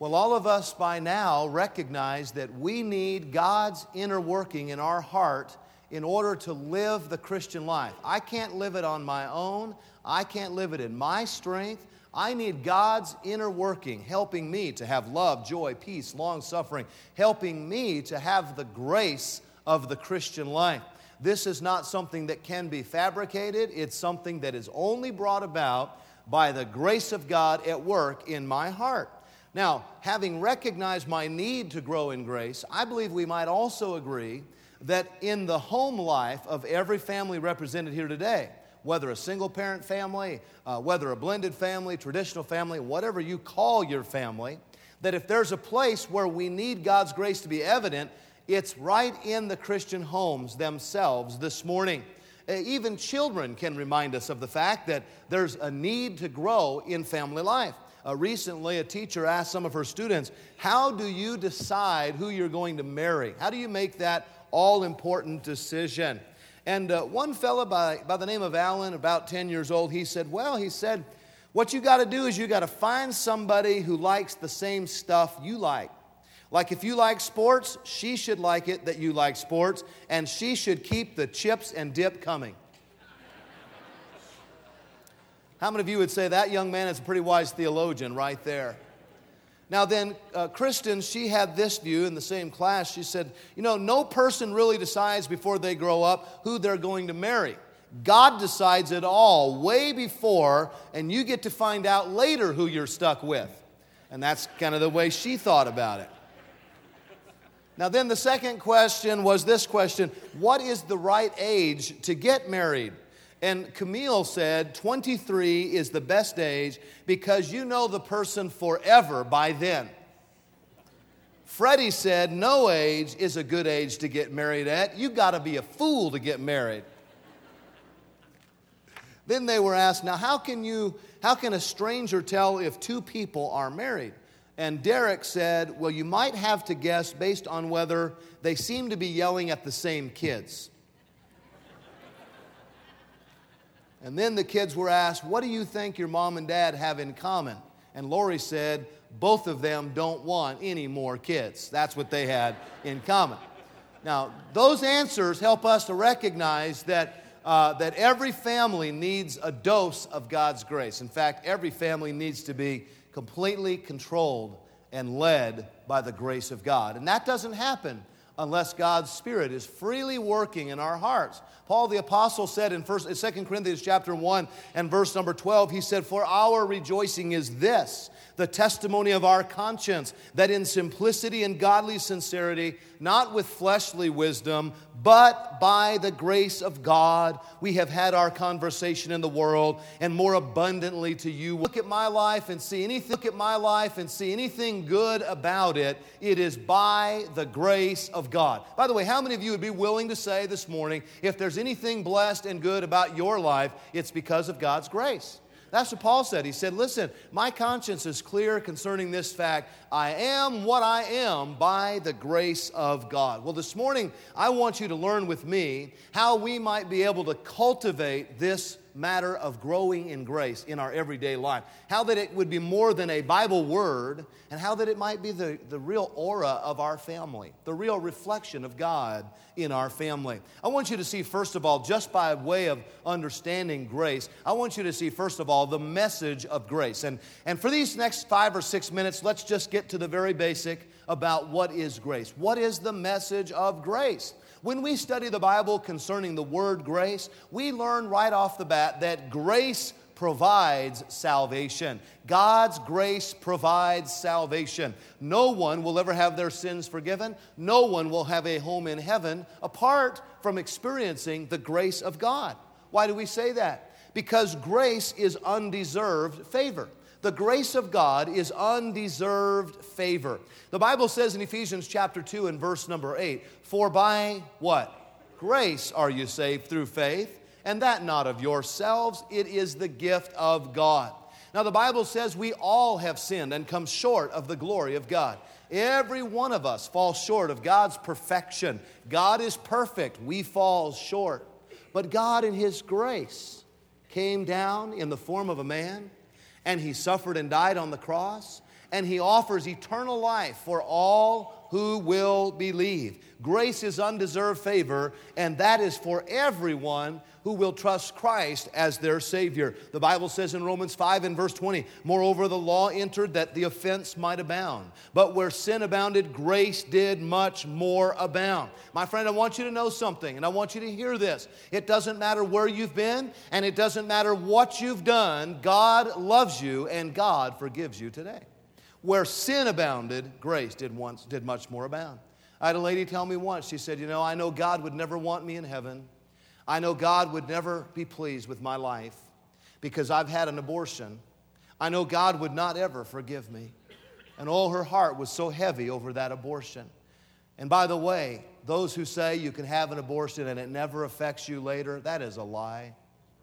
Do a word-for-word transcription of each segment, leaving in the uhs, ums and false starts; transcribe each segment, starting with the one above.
Well, all of us by now recognize that we need God's inner working in our heart in order to live the Christian life. I can't live it on my own. I can't live it in my strength. I need God's inner working, helping me to have love, joy, peace, long-suffering, helping me to have the grace of the Christian life. This is not something that can be fabricated. It's something that is only brought about by the grace of God at work in my heart. Now, having recognized my need to grow in grace, I believe we might also agree that in the home life of every family represented here today, whether a single-parent family, uh, whether a blended family, traditional family, whatever you call your family, that if there's a place where we need God's grace to be evident, it's right in the Christian homes themselves this morning. Uh, even children can remind us of the fact that there's a need to grow in family life. Uh, recently, a teacher asked some of her students, how do you decide who you're going to marry? How do you make that all-important decision? And uh, one fella by, by the name of Alan, about ten years old, he said, well, he said, what you got to do is you got to find somebody who likes the same stuff you like. Like if you like sports, she should like it that you like sports, and she should keep the chips and dip coming. How many of you would say that young man is a pretty wise theologian right there? Now then, uh, Kristen, she had this view in the same class. She said, you know, no person really decides before they grow up who they're going to marry. God decides it all way before, and you get to find out later who you're stuck with. And that's kind of the way she thought about it. Now then, the second question was this question: what is the right age to get married? And Camille said twenty-three is the best age because you know the person forever by then. Freddie said no age is a good age to get married at. You got to be a fool to get married. Then they were asked, now how can you, how can a stranger tell if two people are married? And Derek said, well, you might have to guess based on whether they seem to be yelling at the same kids. And then the kids were asked, what do you think your mom and dad have in common? And Lori said, both of them don't want any more kids. That's what they had in common. Now, those answers help us to recognize that, uh, that every family needs a dose of God's grace. In fact, every family needs to be completely controlled and led by the grace of God. And that doesn't happen unless God's Spirit is freely working in our hearts. Paul the Apostle said in first, Second Corinthians chapter one and verse number twelve, he said, for our rejoicing is this, the testimony of our conscience, that in simplicity and godly sincerity, not with fleshly wisdom, but by the grace of God, we have had our conversation in the world, and more abundantly to you. Look at my life and see anything, look at my life and see anything good about it. It is by the grace of God. By the way, how many of you would be willing to say this morning, if there's anything blessed and good about your life, it's because of God's grace? That's what Paul said. He said, listen, my conscience is clear concerning this fact. I am what I am by the grace of God. Well, this morning, I want you to learn with me how we might be able to cultivate this matter of growing in grace in our everyday life. How that it would be more than a Bible word, and how that it might be the, the real aura of our family, the real reflection of God in our family. I want you to see, first of all, just by way of understanding grace, I want you to see, first of all, the message of grace. And, and for these next five or six minutes, let's just get to the very basic about what is grace. What is the message of grace? When we study the Bible concerning the word grace, we learn right off the bat that grace provides salvation. God's grace provides salvation. No one will ever have their sins forgiven. No one will have a home in heaven apart from experiencing the grace of God. Why do we say that? Because grace is undeserved favor. The grace of God is undeserved favor. The Bible says in Ephesians chapter two and verse number eight, for by what? Grace are you saved through faith, and that not of yourselves, it is the gift of God. Now the Bible says we all have sinned and come short of the glory of God. Every one of us falls short of God's perfection. God is perfect, we fall short. But God in His grace came down in the form of a man, and He suffered and died on the cross. and He offers eternal life for all who will believe. Grace is undeserved favor, and that is for everyone who will trust Christ as their Savior. The Bible says in Romans five and verse twenty, moreover, the law entered that the offense might abound. But where sin abounded, grace did much more abound. My friend, I want you to know something, and I want you to hear this. It doesn't matter where you've been, and it doesn't matter what you've done. God loves you, and God forgives you today. Where sin abounded, grace did once did much more abound. I had a lady tell me once, she said, you know, I know God would never want me in heaven. I know God would never be pleased with my life because I've had an abortion. I know God would not ever forgive me. And all her heart was so heavy over that abortion. And by the way, those who say you can have an abortion and it never affects you later, that is a lie.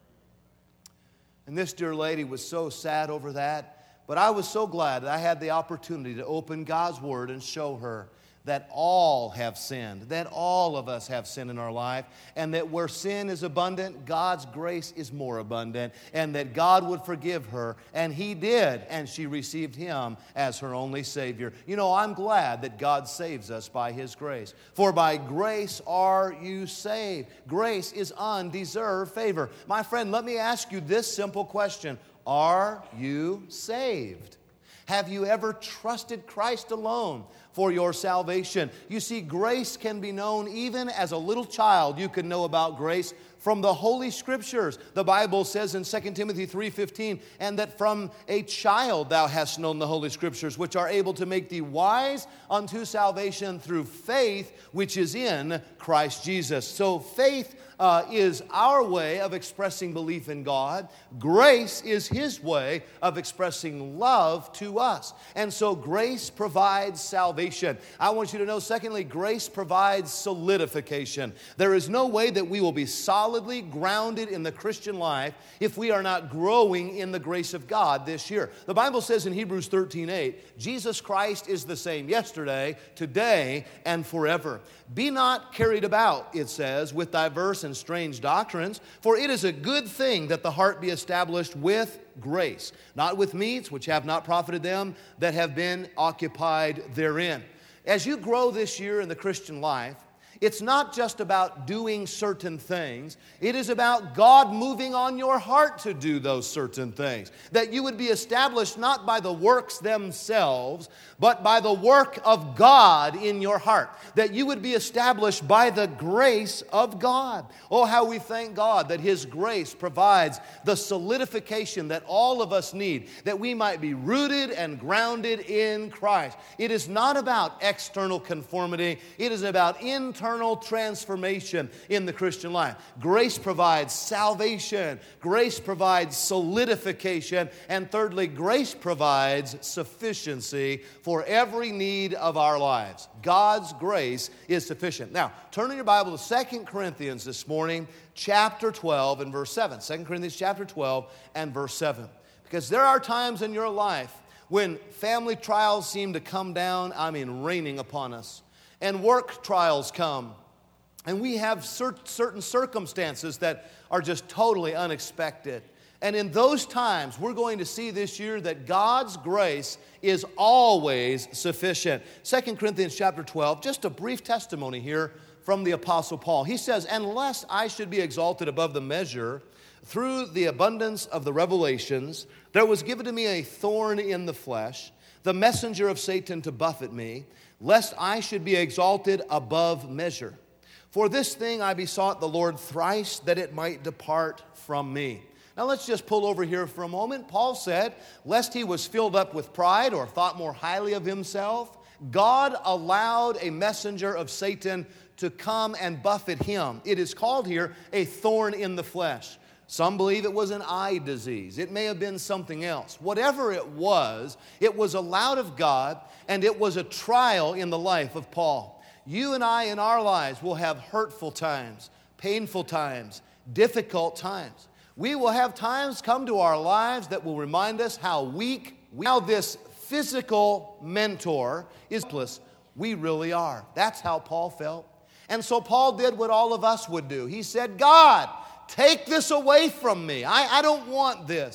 And this dear lady was so sad over that. But I was so glad that I had the opportunity to open God's Word and show her that all have sinned, that all of us have sin in our life, and that where sin is abundant, God's grace is more abundant, and that God would forgive her, and He did, and she received Him as her only Savior. You know, I'm glad that God saves us by His grace. For by grace are you saved. Grace is undeserved favor. My friend, let me ask you this simple question. Are you saved? Have you ever trusted Christ alone for your salvation? You see, grace can be known even as a little child. You can know about grace from the Holy Scriptures. The Bible says in Second Timothy three fifteen, and that from a child thou hast known the Holy Scriptures, which are able to make thee wise unto salvation through faith, which is in Christ Jesus. So faith Uh, is our way of expressing belief in God. Grace is His way of expressing love to us. And so grace provides salvation. I want you to know, secondly, grace provides solidification. There is no way that we will be solidly grounded in the Christian life if we are not growing in the grace of God this year. The Bible says in Hebrews thirteen eight, Jesus Christ is the same yesterday, today, and forever. Be not carried about, it says, with diverse and strange doctrines, for it is a good thing that the heart be established with grace, not with meats which have not profited them that have been occupied therein. As you grow this year in the Christian life, it's not just about doing certain things. It is about God moving on your heart to do those certain things. That you would be established not by the works themselves, but by the work of God in your heart. That you would be established by the grace of God. Oh, how we thank God that His grace provides the solidification that all of us need, that we might be rooted and grounded in Christ. It is not about external conformity. It is about internal transformation in the Christian life. Grace provides salvation. Grace provides solidification. And thirdly, grace provides sufficiency for every need of our lives. God's grace is sufficient. Now, turn in your Bible to Second Corinthians this morning, chapter twelve and verse seven. Second Corinthians chapter twelve and verse seven. Because there are times in your life when family trials seem to come down, I mean, raining upon us. And work trials come. And we have cer- certain circumstances that are just totally unexpected. And in those times, we're going to see this year that God's grace is always sufficient. Second Corinthians chapter twelve, just a brief testimony here from the Apostle Paul. He says, "And lest I should be exalted above the measure, through the abundance of the revelations, there was given to me a thorn in the flesh, the messenger of Satan to buffet me, lest I should be exalted above measure. For this thing I besought the Lord thrice, that it might depart from me." Now let's just pull over here for a moment. Paul said, lest he was filled up with pride or thought more highly of himself, God allowed a messenger of Satan to come and buffet him. It is called here a thorn in the flesh. Some believe it was an eye disease. It may have been something else. Whatever it was, it was allowed of God, and it was a trial in the life of Paul. You and I in our lives will have hurtful times, painful times, difficult times. We will have times come to our lives that will remind us how weak, we, how this physical mentor is helpless we really are. That's how Paul felt. And so Paul did what all of us would do. He said, God, take this away from me. I, I don't want this.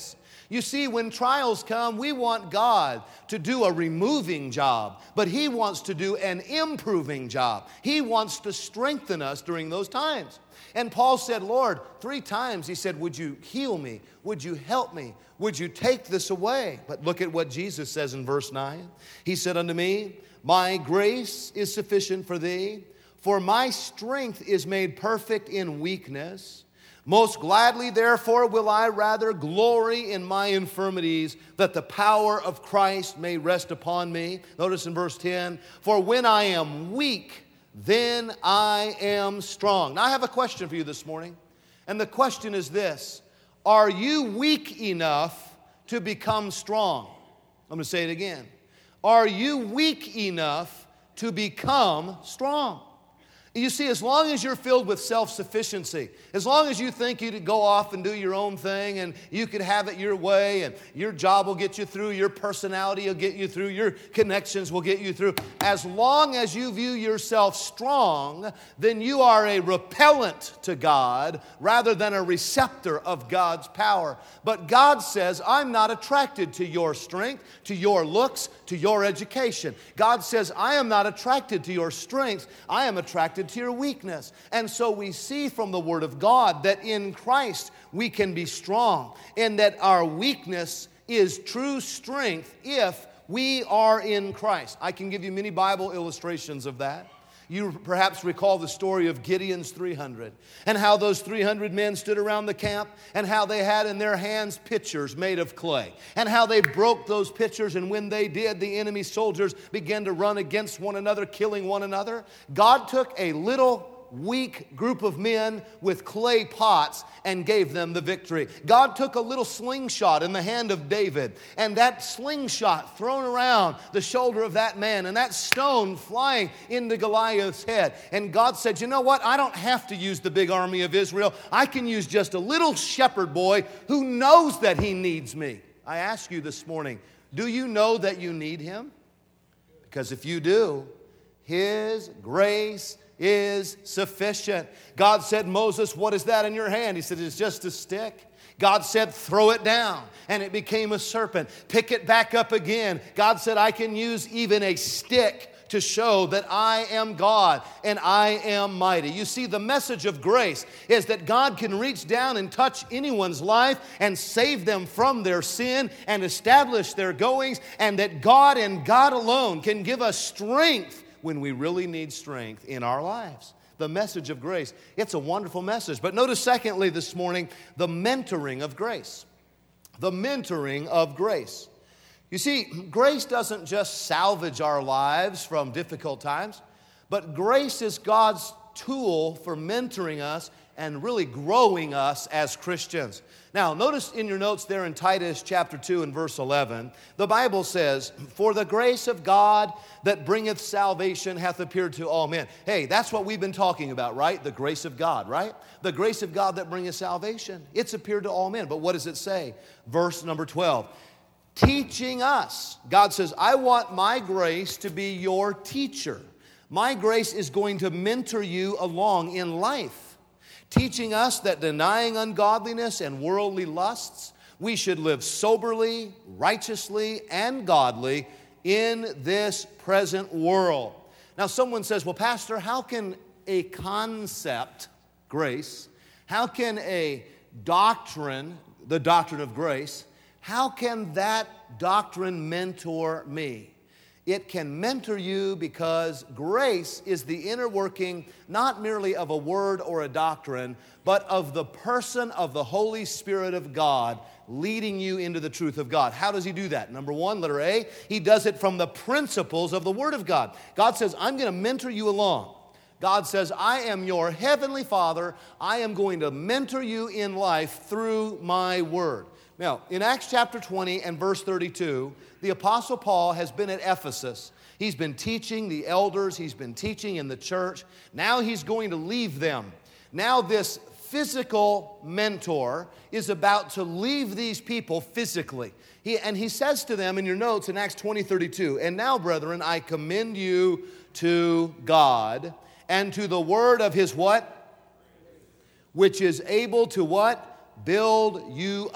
You see, when trials come, we want God to do a removing job, but He wants to do an improving job. He wants to strengthen us during those times. And Paul said, Lord, three times he said, would you heal me? Would you help me? Would you take this away? But look at what Jesus says in verse nine. He said unto me, my grace is sufficient for thee, for my strength is made perfect in weakness. Most gladly, therefore, will I rather glory in my infirmities, that the power of Christ may rest upon me. Notice in verse ten, for when I am weak, then I am strong. Now, I have a question for you this morning, and the question is this: are you weak enough to become strong? I'm going to say it again. Are you weak enough to become strong? You see, as long as you're filled with self-sufficiency, as long as you think you could go off and do your own thing and you could have it your way and your job will get you through, your personality will get you through, your connections will get you through, as long as you view yourself strong, then you are a repellent to God rather than a receptor of God's power. But God says, I'm not attracted to your strength, to your looks, to your education. God says, I am not attracted to your strength, I am attracted to your weakness. And so we see from the Word of God that in Christ we can be strong, and that our weakness is true strength if we are in Christ. I can give you many Bible illustrations of that. You perhaps recall the story of Gideon's three hundred and how those three hundred men stood around the camp and how they had in their hands pitchers made of clay and how they broke those pitchers, and when they did, the enemy soldiers began to run against one another, killing one another. God took a little weak group of men with clay pots and gave them the victory. God took a little slingshot in the hand of David, and that slingshot thrown around the shoulder of that man, and that stone flying into Goliath's head. And God said, you know what? I don't have to use the big army of Israel. I can use just a little shepherd boy who knows that he needs me. I ask you this morning, do you know that you need him? Because if you do, His grace is sufficient. God said, Moses, what is that in your hand? He said, it's just a stick. God said, throw it down, and it became a serpent. Pick it back up again. God said, I can use even a stick to show that I am God and I am mighty. You see, the message of grace is that God can reach down and touch anyone's life and save them from their sin and establish their goings, and that God and God alone can give us strength when we really need strength in our lives. The message of grace. It's a wonderful message. But notice secondly this morning, the mentoring of grace. The mentoring of grace. You see, grace doesn't just salvage our lives from difficult times, but grace is God's tool for mentoring us and really growing us as Christians. Now, notice in your notes there in Titus chapter two and verse eleven, the Bible says, for the grace of God that bringeth salvation hath appeared to all men. Hey, that's what we've been talking about, right? The grace of God, right? The grace of God that bringeth salvation. It's appeared to all men. But what does it say? Verse number twelve. Teaching us. God says, I want my grace to be your teacher. My grace is going to mentor you along in life. Teaching us that denying ungodliness and worldly lusts, we should live soberly, righteously, and godly in this present world. Now, someone says, well, Pastor, how can a concept, grace, how can a doctrine, the doctrine of grace, how can that doctrine mentor me? It can mentor you because grace is the inner working not merely of a word or a doctrine, but of the person of the Holy Spirit of God leading you into the truth of God. How does He do that? Number one, letter A, He does it from the principles of the Word of God. God says, I'm going to mentor you along. God says, I am your heavenly Father. I am going to mentor you in life through my Word. Now, in Acts chapter twenty and verse thirty-two, the Apostle Paul has been at Ephesus. He's been teaching the elders. He's been teaching in the church. Now he's going to leave them. Now this physical mentor is about to leave these people physically. He, and he says to them in your notes in Acts twenty thirty-two, and now, brethren, I commend you to God and to the word of His what? Which is able to what? Build you up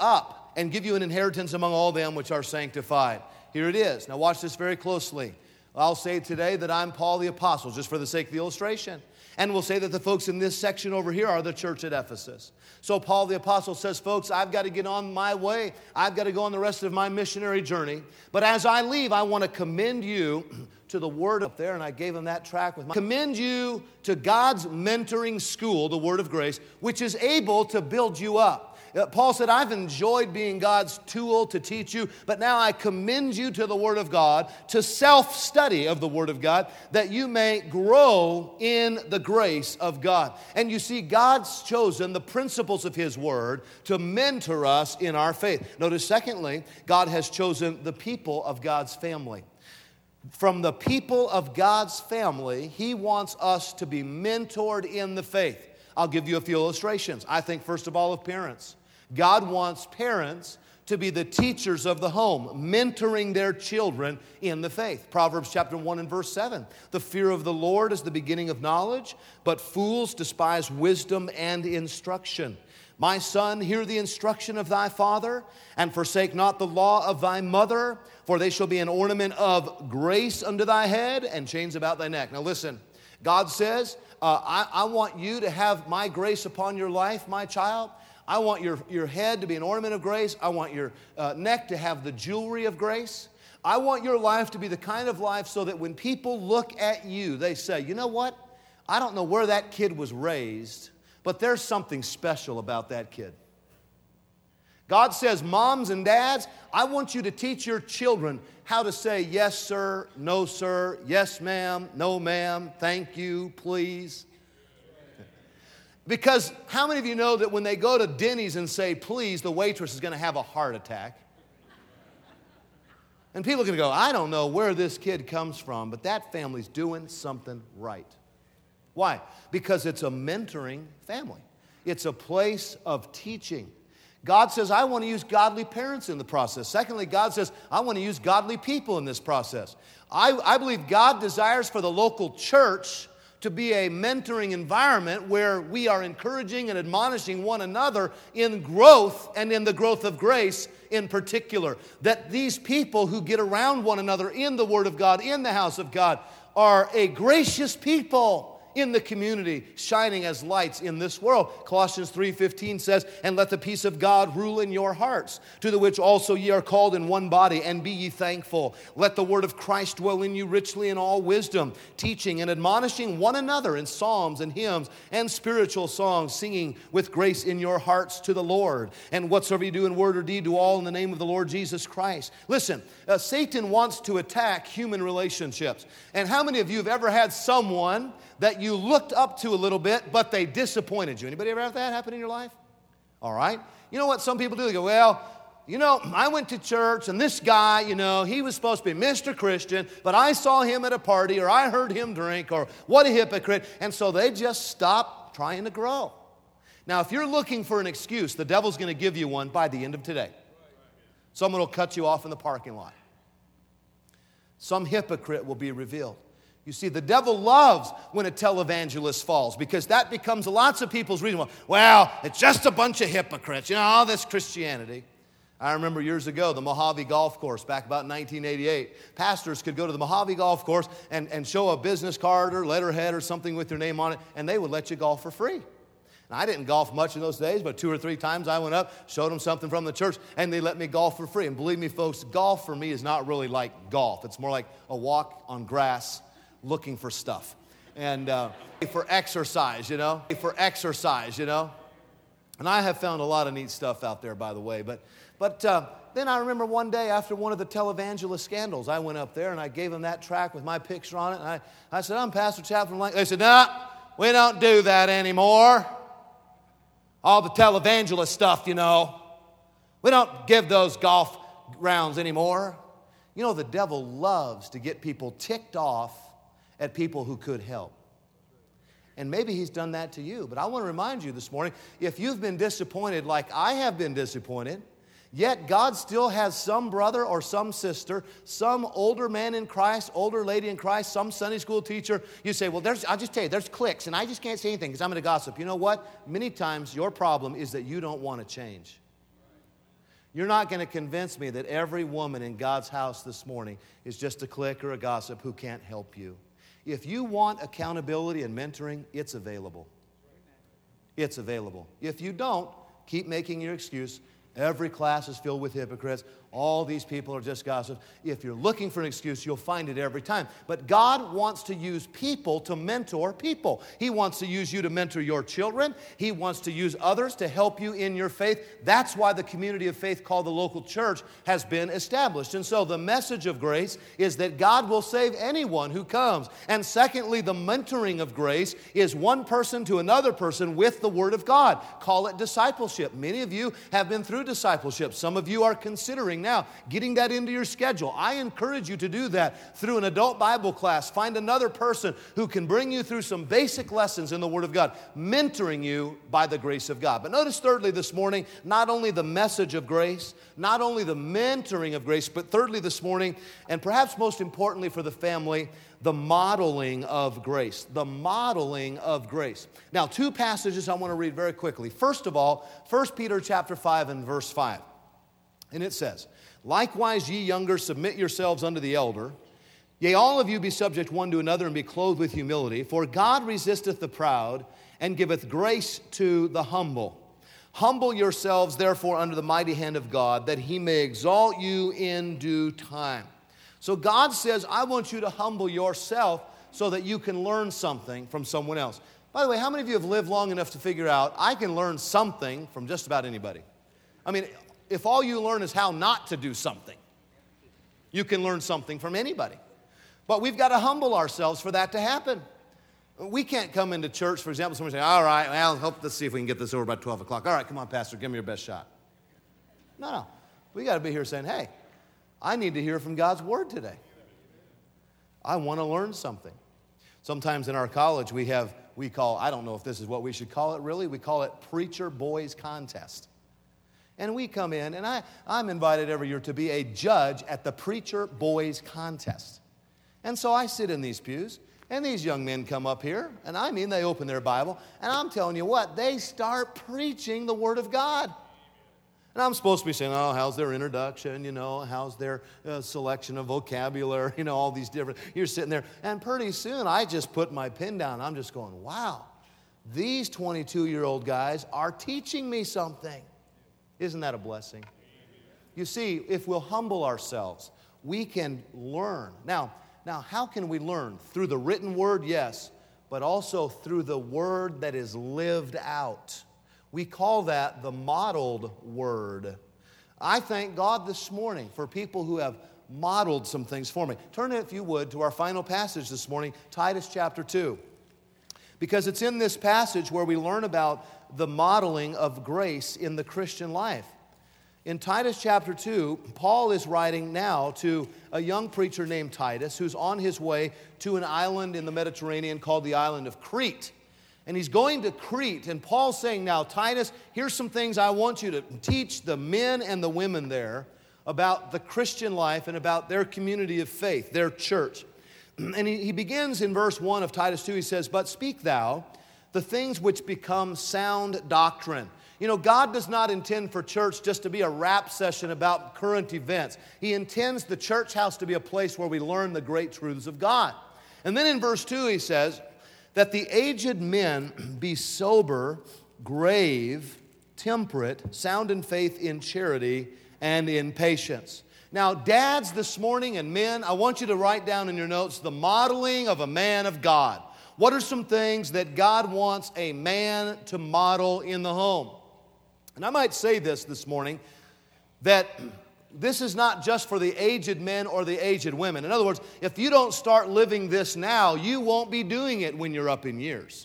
and give you an inheritance among all them which are sanctified. Here it is. Now watch this very closely. I'll say today that I'm Paul the Apostle, just for the sake of the illustration. And we'll say that the folks in this section over here are the church at Ephesus. So Paul the Apostle says, folks, I've got to get on my way. I've got to go on the rest of my missionary journey. But as I leave, I want to commend you to the Word up there, and I gave him that track with my... Commend you to God's mentoring school, the Word of Grace, which is able to build you up. Paul said, I've enjoyed being God's tool to teach you, but now I commend you to the Word of God, to self-study of the Word of God, that you may grow in the grace of God. And you see, God's chosen the principles of His Word to mentor us in our faith. Notice, secondly, God has chosen the people of God's family. From the people of God's family, He wants us to be mentored in the faith. I'll give you a few illustrations. I think, first of all, of parents. God wants parents to be the teachers of the home, mentoring their children in the faith. Proverbs chapter one and verse seven. The fear of the Lord is the beginning of knowledge, but fools despise wisdom and instruction. My son, hear the instruction of thy father, and forsake not the law of thy mother, for they shall be an ornament of grace unto thy head and chains about thy neck. Now listen, God says, uh, I, I want you to have my grace upon your life, my child. I want your, your head to be an ornament of grace. I want your uh, neck to have the jewelry of grace. I want your life to be the kind of life so that when people look at you, they say, you know what? I don't know where that kid was raised, but there's something special about that kid. God says, moms and dads, I want you to teach your children how to say yes, sir, no, sir, yes, ma'am, no, ma'am, thank you, please. Because how many of you know that when they go to Denny's and say, please, the waitress is going to have a heart attack? And people are going to go, I don't know where this kid comes from, but that family's doing something right. Why? Because it's a mentoring family. It's a place of teaching. God says, I want to use godly parents in the process. Secondly, God says, I want to use godly people in this process. I, I believe God desires for the local church to be a mentoring environment where we are encouraging and admonishing one another in growth and in the growth of grace in particular. That these people who get around one another in the Word of God, in the house of God, are a gracious people in the community, shining as lights in this world. Colossians three fifteen says, and let the peace of God rule in your hearts, to the which also ye are called in one body, and be ye thankful. Let the word of Christ dwell in you richly in all wisdom, teaching and admonishing one another in psalms and hymns and spiritual songs, singing with grace in your hearts to the Lord. And whatsoever you do in word or deed, do all in the name of the Lord Jesus Christ. Listen, uh, Satan wants to attack human relationships. And how many of you have ever had someone that you looked up to a little bit, but they disappointed you? Anybody ever have that happen in your life? All right. You know what some people do? They go, well, you know, I went to church, and this guy, you know, he was supposed to be Mister Christian, but I saw him at a party, or I heard him drink, or what a hypocrite. And so they just stop trying to grow. Now, if you're looking for an excuse, the devil's going to give you one by the end of today. Someone will cut you off in the parking lot. Some hypocrite will be revealed. You see, the devil loves when a televangelist falls, because that becomes lots of people's reason. Well, it's just a bunch of hypocrites. You know, all this Christianity. I remember years ago, the Mojave Golf Course, back about nineteen eighty-eight. Pastors could go to the Mojave Golf Course and, and show a business card or letterhead or something with their name on it, and they would let you golf for free. Now, I didn't golf much in those days, but two or three times I went up, showed them something from the church, and they let me golf for free. And believe me, folks, golf for me is not really like golf. It's more like a walk on grass looking for stuff. And uh, for exercise, you know, for exercise, you know. And I have found a lot of neat stuff out there, by the way. But but uh, then I remember one day after one of the televangelist scandals, I went up there and I gave them that track with my picture on it. And I, I said, I'm Pastor Chaplain Lang. They said, no, we don't do that anymore. All the televangelist stuff, you know. We don't give those golf rounds anymore. You know, the devil loves to get people ticked off at people who could help. And maybe he's done that to you. But I want to remind you this morning, if you've been disappointed like I have been disappointed, yet God still has some brother or some sister, some older man in Christ, older lady in Christ, some Sunday school teacher. You say, well, there's, I'll just tell you, there's cliques, and I just can't say anything because I'm going to gossip. You know what? Many times your problem is that you don't want to change. You're not going to convince me that every woman in God's house this morning is just a clique or a gossip who can't help you. If you want accountability and mentoring, it's available. It's available. If you don't, keep making your excuse. Every class is filled with hypocrites. All these people are just gossips. If you're looking for an excuse, you'll find it every time. But God wants to use people to mentor people. He wants to use you to mentor your children. He wants to use others to help you in your faith. That's why the community of faith called the local church has been established. And so the message of grace is that God will save anyone who comes. And secondly, the mentoring of grace is one person to another person with the Word of God. Call it discipleship. Many of you have been through discipleship. Some of you are considering now getting that into your schedule. I encourage you to do that through an adult Bible class. Find another person who can bring you through some basic lessons in the Word of God, mentoring you by the grace of God. But notice thirdly this morning, not only the message of grace, not only the mentoring of grace, but thirdly this morning, and perhaps most importantly for the family, the modeling of grace. The modeling of grace. Now, two passages I want to read very quickly. First of all, First Peter chapter five and verse five. And it says, "Likewise, ye younger, submit yourselves unto the elder. Yea, all of you be subject one to another, and be clothed with humility. For God resisteth the proud, and giveth grace to the humble. Humble yourselves, therefore, under the mighty hand of God, that he may exalt you in due time." So God says, I want you to humble yourself so that you can learn something from someone else. By the way, how many of you have lived long enough to figure out, I can learn something from just about anybody? I mean, if all you learn is how not to do something, you can learn something from anybody. But we've got to humble ourselves for that to happen. We can't come into church, for example, someone say, all right, well, hope, let's see if we can get this over by twelve o'clock. All right, come on, Pastor, give me your best shot. No, no. We got to be here saying, hey, I need to hear from God's Word today. I want to learn something. Sometimes in our college we have, we call, I don't know if this is what we should call it really, we call it Preacher Boys Contest. And we come in, and I, I'm invited every year to be a judge at the Preacher Boys Contest. And so I sit in these pews, and these young men come up here, and I mean they open their Bible, and I'm telling you what, they start preaching the Word of God. And I'm supposed to be saying, oh, how's their introduction, you know, how's their uh, selection of vocabulary, you know, all these different, you're sitting there. And pretty soon I just put my pen down. I'm just going, wow, these twenty-two-year-old guys are teaching me something. Isn't that a blessing? You see, if we'll humble ourselves, we can learn. Now, now, how can we learn? Through the written word, yes, but also through the word that is lived out. We call that the modeled word. I thank God this morning for people who have modeled some things for me. Turn, if you would, to our final passage this morning, Titus chapter two. Because it's in this passage where we learn about the modeling of grace in the Christian life. In Titus chapter two, Paul is writing now to a young preacher named Titus who's on his way to an island in the Mediterranean called the island of Crete. And he's going to Crete, and Paul's saying, now, Titus, here's some things I want you to teach the men and the women there about the Christian life and about their community of faith, their church. And he, he begins in verse one of Titus two, he says, "But speak thou the things which become sound doctrine." You know, God does not intend for church just to be a rap session about current events. He intends the church house to be a place where we learn the great truths of God. And then in verse two he says, "That the aged men be sober, grave, temperate, sound in faith, in charity, and in patience." Now, dads this morning and men, I want you to write down in your notes the modeling of a man of God. What are some things that God wants a man to model in the home? And I might say this this morning, that this is not just for the aged men or the aged women. In other words, if you don't start living this now, you won't be doing it when you're up in years.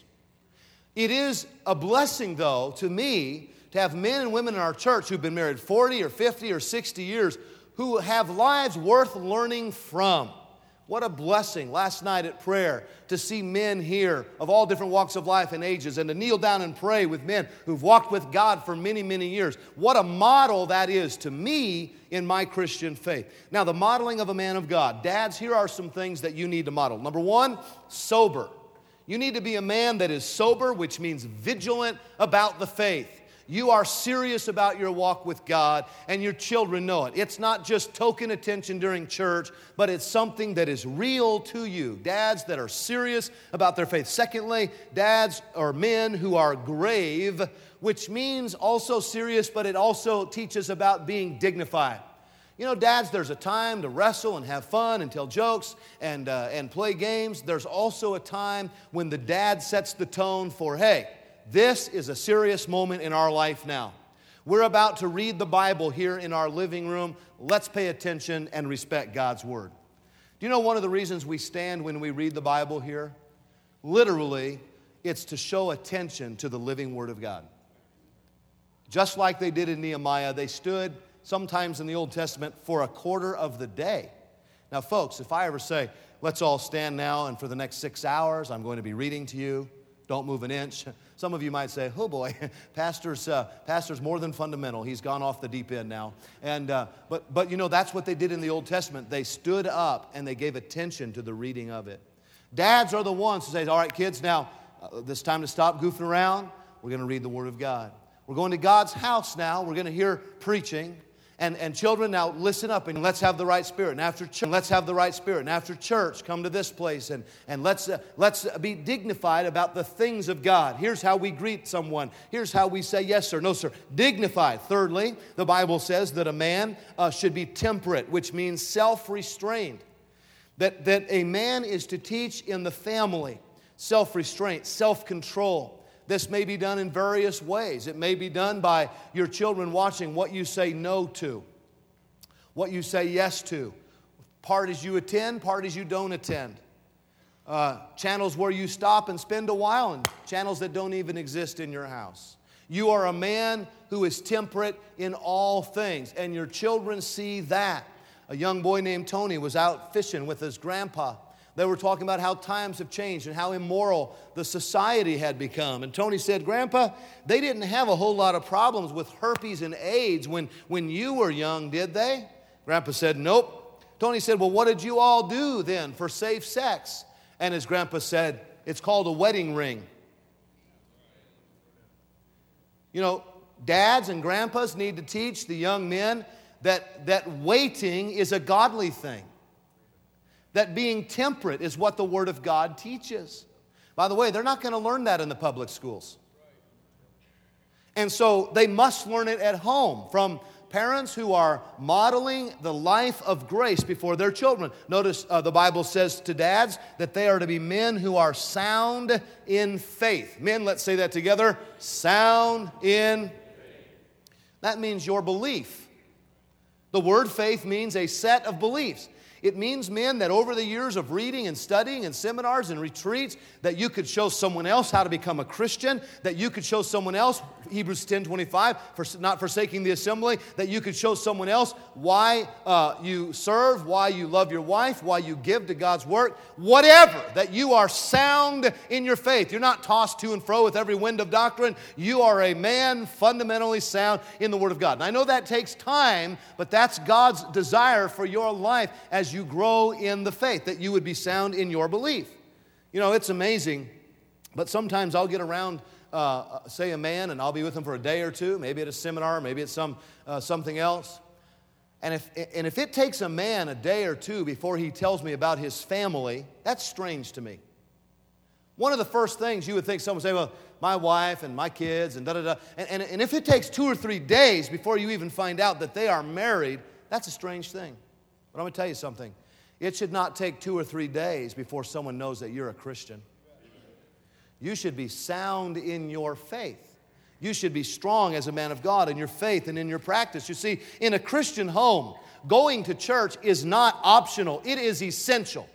It is a blessing, though, to me, to have men and women in our church who've been married forty or fifty or sixty years who have lives worth learning from. What a blessing last night at prayer to see men here of all different walks of life and ages and to kneel down and pray with men who've walked with God for many, many years. What a model that is to me in my Christian faith. Now, the modeling of a man of God. Dads, here are some things that you need to model. Number one, sober. You need to be a man that is sober, which means vigilant about the faith. You are serious about your walk with God, and your children know it. It's not just token attention during church, but it's something that is real to you. Dads that are serious about their faith. Secondly, dads or men who are grave, which means also serious, but it also teaches about being dignified. You know, dads, there's a time to wrestle and have fun and tell jokes and, uh, and play games. There's also a time when the dad sets the tone for, hey, this is a serious moment in our life now. We're about to read the Bible here in our living room. Let's pay attention and respect God's Word. Do you know one of the reasons we stand when we read the Bible here? Literally, it's to show attention to the living Word of God. Just like they did in Nehemiah, they stood sometimes in the Old Testament for a quarter of the day. Now, folks, if I ever say, let's all stand now and for the next six hours, I'm going to be reading to you, don't move an inch. Some of you might say, oh boy, pastor's, uh, pastor's more than fundamental. He's gone off the deep end now. And uh, but, but you know, that's what they did in the Old Testament. They stood up and they gave attention to the reading of it. Dads are the ones who say, all right, kids, now, uh, it's time to stop goofing around. We're going to read the Word of God. We're going to God's house now. We're going to hear preaching. And, and children, now listen up and let's have the right spirit. And after church, let's have the right spirit. And after church, come to this place and, and let's, uh, let's be dignified about the things of God. Here's how we greet someone. Here's how we say yes sir, no sir. Dignified. Thirdly, the Bible says that a man uh, should be temperate, which means self-restrained. That, that a man is to teach in the family self-restraint, self-control. This may be done in various ways. It may be done by your children watching what you say no to, what you say yes to, parties you attend, parties you don't attend, uh, channels where you stop and spend a while, and channels that don't even exist in your house. You are a man who is temperate in all things, and your children see that. A young boy named Tony was out fishing with his grandpa. They were talking about how times have changed and how immoral the society had become. And Tony said, Grandpa, they didn't have a whole lot of problems with herpes and AIDS when, when you were young, did they? Grandpa said, nope. Tony said, well, what did you all do then for safe sex? And his grandpa said, it's called a wedding ring. You know, dads and grandpas need to teach the young men that, that waiting is a godly thing. That being temperate is what the Word of God teaches. By the way, they're not going to learn that in the public schools. And so they must learn it at home from parents who are modeling the life of grace before their children. Notice uh, the Bible says to dads that they are to be men who are sound in faith. Men, let's say that together. Sound in faith. That means your belief. The word faith means a set of beliefs. It means, men, that over the years of reading and studying and seminars and retreats, that you could show someone else how to become a Christian, that you could show someone else, Hebrews ten twenty-five, for not forsaking the assembly, that you could show someone else why uh, you serve, why you love your wife, why you give to God's work, whatever, that you are sound in your faith. You're not tossed to and fro with every wind of doctrine. You are a man fundamentally sound in the Word of God. And I know that takes time, but that's God's desire for your life as you grow in the faith, that you would be sound in your belief. You know, it's amazing, but sometimes I'll get around, uh, say, a man, and I'll be with him for a day or two, maybe at a seminar, maybe at some uh, something else. And if, and if it takes a man a day or two before he tells me about his family, that's strange to me. One of the first things you would think someone would say, well, my wife and my kids and da-da-da. And, and, and if it takes two or three days before you even find out that they are married, that's a strange thing. But I'm going to tell you something. It should not take two or three days before someone knows that you're a Christian. You should be sound in your faith. You should be strong as a man of God in your faith and in your practice. You see, in a Christian home, going to church is not optional. It is essential.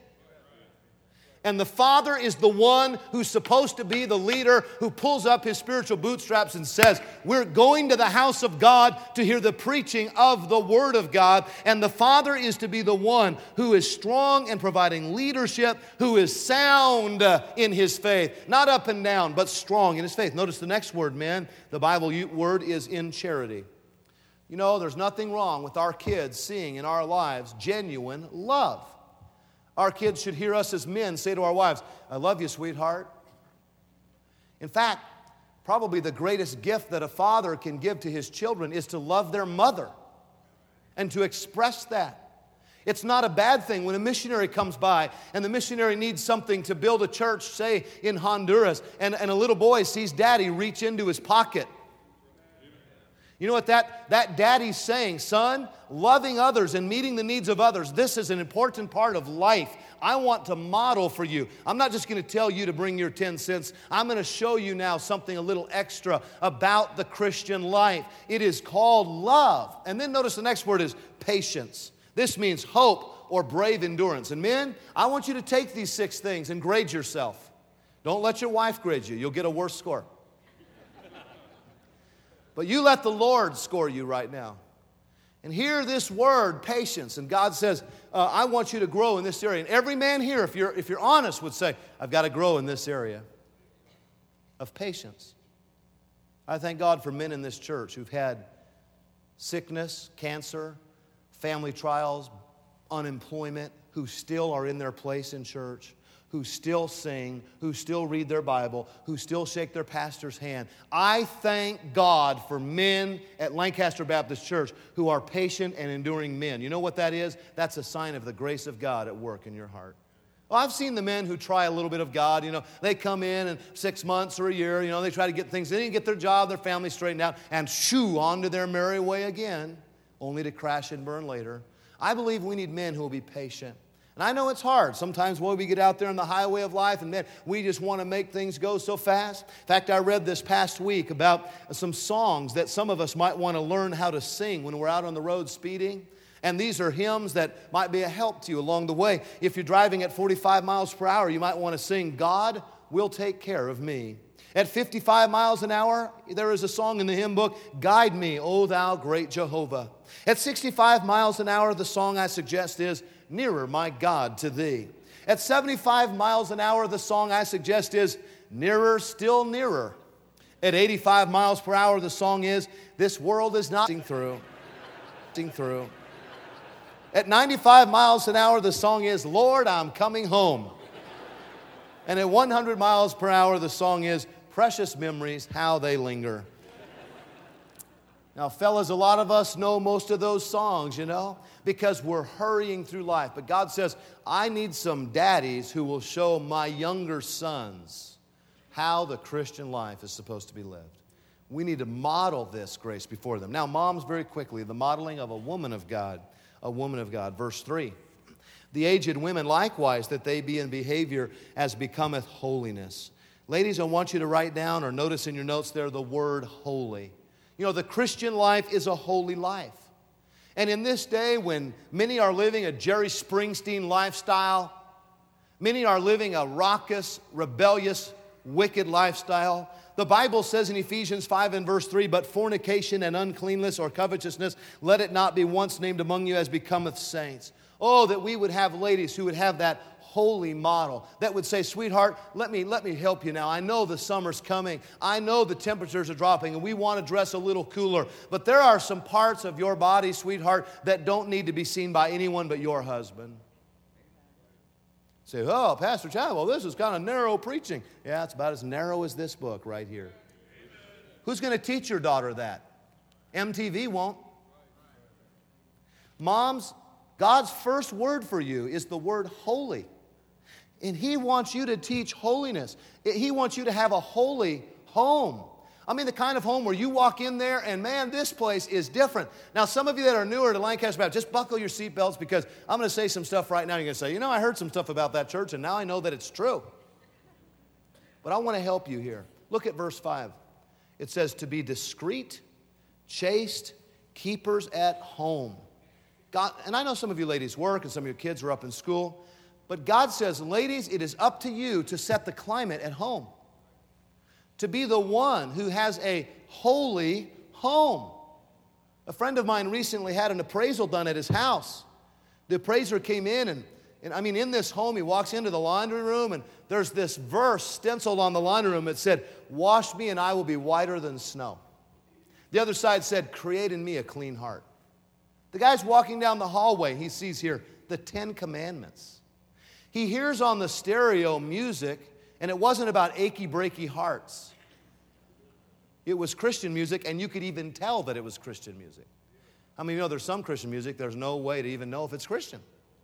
And the father is the one who's supposed to be the leader who pulls up his spiritual bootstraps and says, we're going to the house of God to hear the preaching of the Word of God. And the father is to be the one who is strong in providing leadership, who is sound in his faith. Not up and down, but strong in his faith. Notice the next word, men. The Bible word is in charity. You know, there's nothing wrong with our kids seeing in our lives genuine love. Our kids should hear us as men say to our wives, I love you, sweetheart. In fact, Probably the greatest gift that a father can give to his children is to love their mother and to express that. It's not a bad thing when a missionary comes by and the missionary needs something to build a church, say in Honduras, and, and a little boy sees daddy reach into his pocket. You know what that, that daddy's saying? Son, loving others and meeting the needs of others, this is an important part of life. I want to model for you. I'm not just going to tell you to bring your ten cents. I'm going to show you now something a little extra about the Christian life. It is called love. And then notice the next word is patience. This means hope or brave endurance. And men, I want you to take these six things and grade yourself. Don't let your wife grade you. You'll get a worse score. But you let the Lord score you right now. And hear this word, patience. And God says, uh, I want you to grow in this area. And every man here, if you're, if you're honest, would say, I've got to grow in this area of patience. I thank God for men in this church who've had sickness, cancer, family trials, unemployment, who still are in their place in church, who still sing, who still read their Bible, who still shake their pastor's hand. I thank God for men at Lancaster Baptist Church who are patient and enduring men. You know what that is? That's a sign of the grace of God at work in your heart. Well, I've seen the men who try a little bit of God. You know, they come in and six months or a year, you know, they try to get things, they didn't get their job, their family straightened out, and shoo, on to their merry way again, only to crash and burn later. I believe we need men who will be patient. And I know it's hard. Sometimes when we get out there on the highway of life and man, we just want to make things go so fast. In fact, I read this past week about some songs that some of us might want to learn how to sing when we're out on the road speeding. And these are hymns that might be a help to you along the way. If you're driving at forty-five miles per hour, you might want to sing, God will take care of me. At fifty-five miles an hour, there is a song in the hymn book, Guide Me, O Thou Great Jehovah. At sixty-five miles an hour, the song I suggest is, Nearer, my God, to Thee. At seventy-five miles an hour, the song I suggest is, Nearer, still nearer. At eighty-five miles per hour, the song is, This world is not through. through. At ninety-five miles an hour, the song is, Lord, I'm coming home. And at one hundred miles per hour, the song is, Precious memories, how they linger. Now, fellas, a lot of us know most of those songs, you know, because we're hurrying through life. But God says, I need some daddies who will show my younger sons how the Christian life is supposed to be lived. We need to model this grace before them. Now, moms, very quickly, the modeling of a woman of God, a woman of God. Verse three, the aged women likewise, that they be in behavior as becometh holiness. Ladies, I want you to write down or notice in your notes there the word holy. You know, the Christian life is a holy life. And in this day when many are living a Jerry Springsteen lifestyle, many are living a raucous, rebellious, wicked lifestyle, the Bible says in Ephesians five and verse three, but fornication and uncleanness or covetousness, let it not be once named among you as becometh saints. Oh, that we would have ladies who would have that holy model that would say, sweetheart, let me, let me help you now. I know the summer's coming. I know the temperatures are dropping and we want to dress a little cooler. But there are some parts of your body, sweetheart, that don't need to be seen by anyone but your husband. Say, oh, Pastor Chad, well, this is kind of narrow preaching. Yeah, it's about as narrow as this book right here. Amen. Who's going to teach your daughter that? M T V won't. Moms, God's first word for you is the word holy. And He wants you to teach holiness. He wants you to have a holy home. I mean, the kind of home where you walk in there and, man, this place is different. Now, some of you that are newer to Lancaster Baptist, just buckle your seatbelts because I'm going to say some stuff right now. You're going to say, you know, I heard some stuff about that church and now I know that it's true. But I want to help you here. Look at verse five. It says, to be discreet, chaste, keepers at home. God, and I know some of you ladies work and some of your kids are up in school. But God says, ladies, it is up to you to set the climate at home. To be the one who has a holy home. A friend of mine recently had an appraisal done at his house. The appraiser came in and, and I mean, in this home, he walks into the laundry room and there's this verse stenciled on the laundry room that said, wash me and I will be whiter than snow. The other side said, create in me a clean heart. The guy's walking down the hallway. He sees here the Ten Commandments. He hears on the stereo music, and it wasn't about achy, breaky hearts. It was Christian music, and you could even tell that it was Christian music. I mean, you know, there's some Christian music, there's no way to even know if it's Christian.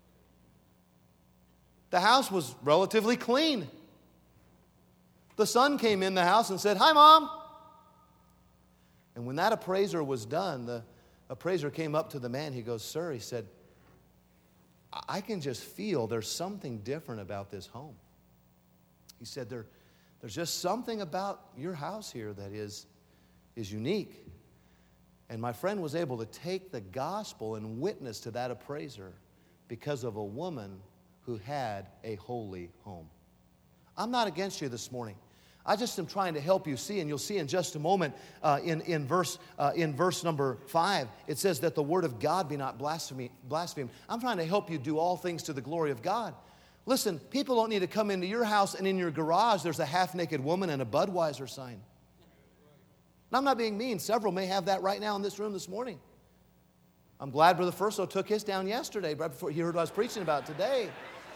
The house was relatively clean. The son came in the house and said, "Hi, Mom." And when that appraiser was done, the appraiser came up to the man. He goes, "Sir," he said, "I can just feel there's something different about this home." He said, there, there's just something about your house here that is, is unique. And my friend was able to take the gospel and witness to that appraiser because of a woman who had a holy home. I'm not against you this morning. I just am trying to help you see, and you'll see in just a moment uh, in, in, verse, uh, in verse number five, it says that the word of God be not blasphemy, blasphemed. I'm trying to help you do all things to the glory of God. Listen, people don't need to come into your house and in your garage there's a half-naked woman and a Budweiser sign. And I'm not being mean. Several may have that right now in this room this morning. I'm glad Brother Furso took his down yesterday, right before he heard what I was preaching about today.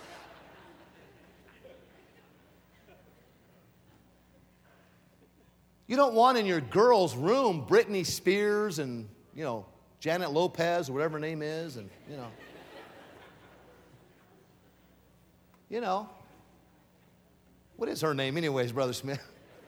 You don't want in your girl's room Britney Spears and, you know, Janet Lopez or whatever her name is, and, you know. You know. What is her name anyways, Brother Smith?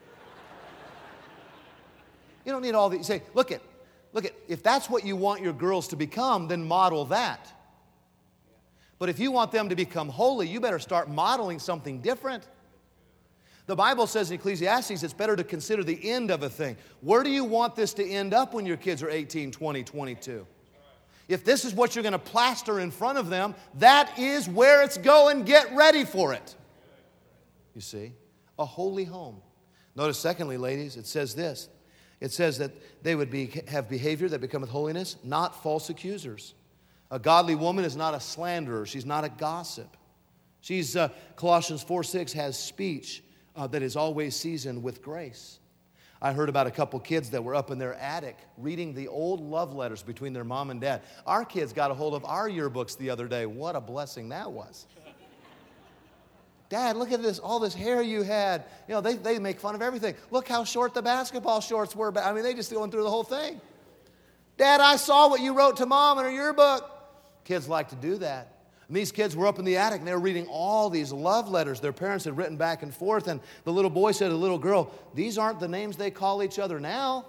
You don't need all these. You say, look it, look it, if that's what you want your girls to become, then model that. But if you want them to become holy, you better start modeling something different. The Bible says in Ecclesiastes, it's better to consider the end of a thing. Where do you want this to end up when your kids are eighteen, twenty, twenty-two? If this is what you're going to plaster in front of them, that is where it's going. Get ready for it. You see? A holy home. Notice secondly, ladies, it says this. It says that they would be, have behavior that becometh holiness, not false accusers. A godly woman is not a slanderer. She's not a gossip. She's, uh, Colossians four six has speech uh, that is always seasoned with grace. I heard about a couple kids that were up in their attic reading the old love letters between their mom and dad. Our kids got a hold of our yearbooks the other day. What a blessing that was. Dad, look at this, all this hair you had. You know, they, they make fun of everything. Look how short the basketball shorts were. I mean, they just going through the whole thing. Dad, I saw what you wrote to Mom in her yearbook. Kids like to do that. And these kids were up in the attic, and they were reading all these love letters their parents had written back and forth. And the little boy said to the little girl, "These aren't the names they call each other now."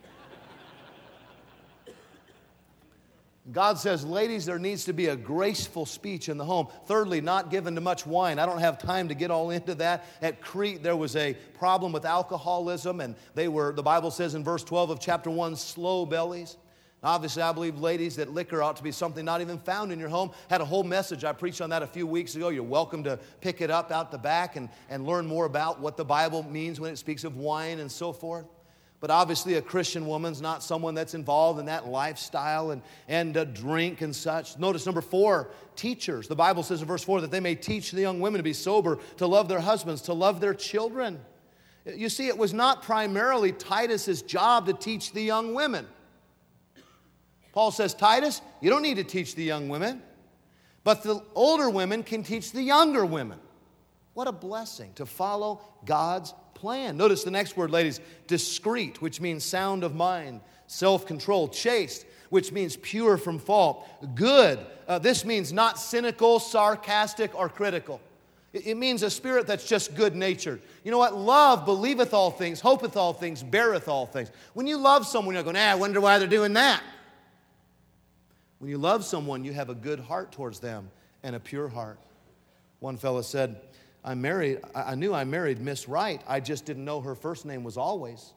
God says, ladies, there needs to be a graceful speech in the home. Thirdly, not given to much wine. I don't have time to get all into that. At Crete, there was a problem with alcoholism, and they were, the Bible says in verse twelve of chapter one, slow bellies. Obviously, I believe, ladies, that liquor ought to be something not even found in your home. Had a whole message. I preached on that a few weeks ago. You're welcome to pick it up out the back and, and learn more about what the Bible means when it speaks of wine and so forth. But obviously, a Christian woman's not someone that's involved in that lifestyle and, and uh, drink and such. Notice number four, teachers. The Bible says in verse four that they may teach the young women to be sober, to love their husbands, to love their children. You see, it was not primarily Titus's job to teach the young women. Paul says, Titus, you don't need to teach the young women, but the older women can teach the younger women. What a blessing to follow God's plan. Notice the next word, ladies, discreet, which means sound of mind, self-control, chaste, which means pure from fault, good. Uh, this means not cynical, sarcastic, or critical. It, it means a spirit that's just good-natured. You know what? Love believeth all things, hopeth all things, beareth all things. When you love someone, you're going, ah, I wonder why they're doing that. When you love someone, you have a good heart towards them and a pure heart. One fellow said, I married, I knew I married Miss Wright. I just didn't know her first name was Always.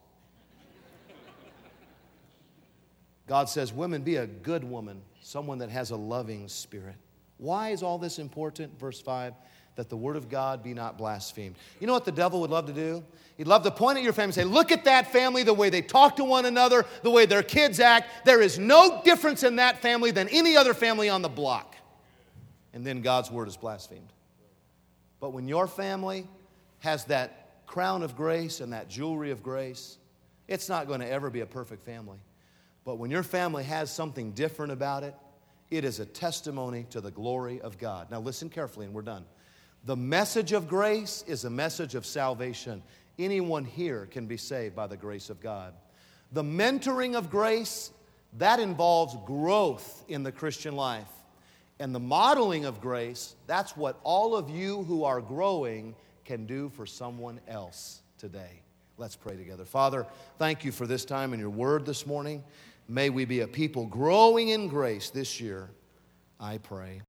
God says, women, be a good woman, someone that has a loving spirit. Why is all this important? Verse five, that the word of God be not blasphemed. You know what the devil would love to do? He'd love to point at your family and say, look at that family, the way they talk to one another, the way their kids act. There is no difference in that family than any other family on the block. And then God's word is blasphemed. But when your family has that crown of grace and that jewelry of grace, it's not going to ever be a perfect family. But when your family has something different about it, it is a testimony to the glory of God. Now listen carefully and we're done. The message of grace is a message of salvation. Anyone here can be saved by the grace of God. The mentoring of grace, that involves growth in the Christian life. And the modeling of grace, that's what all of you who are growing can do for someone else today. Let's pray together. Father, thank you for this time in your word this morning. May we be a people growing in grace this year, I pray.